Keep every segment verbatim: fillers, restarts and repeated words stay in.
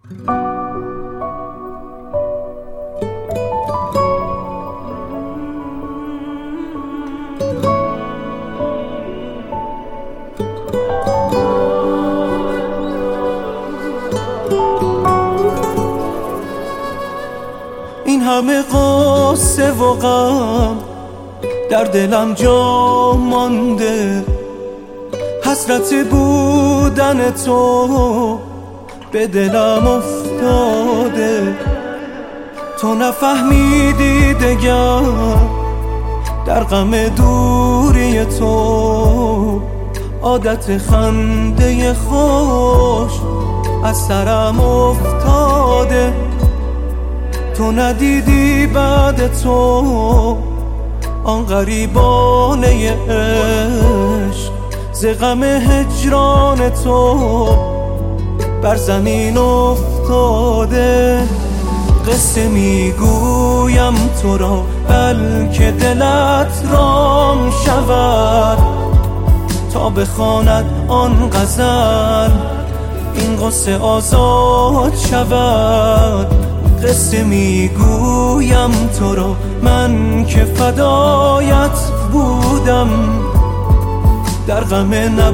این همه قصه و غم در دلم جا مانده، حسرت بودن تو به دلم افتاده. تو نفهمیدی دگر در غم دوری تو، عادت خنده خوش از سرم افتاده. تو ندیدی بعد تو آن غریبانه عشق، ز غم هجران تو بر زمین افتاده. قصه میگویم تو را بلکه دلت رام شود، تا بخواند آن غزل این غصه آزاد شود. قصه میگویم تو را من که فدایت بودم، در غم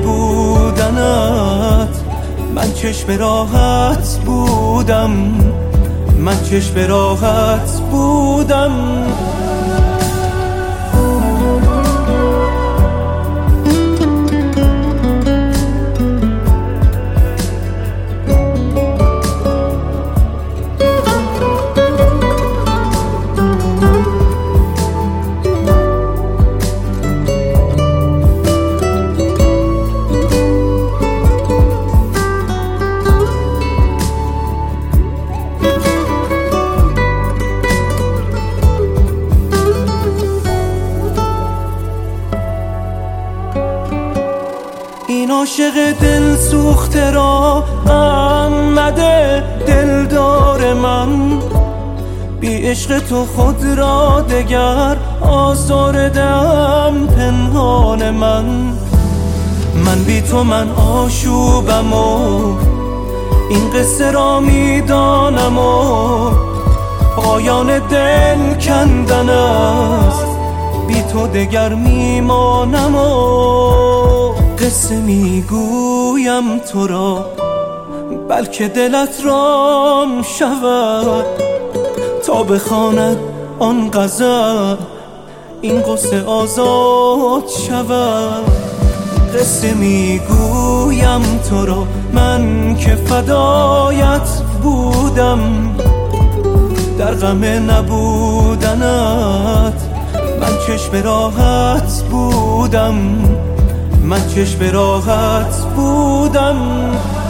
نبودنت من چشم راحت بودم، من چشم راحت بودم. این عاشق دل سوخته را غم نده دلدار من، بی عشق تو خود را دگر آزردم پنهان من. من بی تو من آشوبم و این قصه را میدانم و پایان دل کندن است، بی تو دگر میمانم و قصه میگویم تو را بلکه دلت رام شود، تا بخواند آن غزل این غصه آزاد شود. قصه میگویم تو را من که فدایت بودم، در غم نبودنت من چشم راحت بودم، من چشم راحت بودم.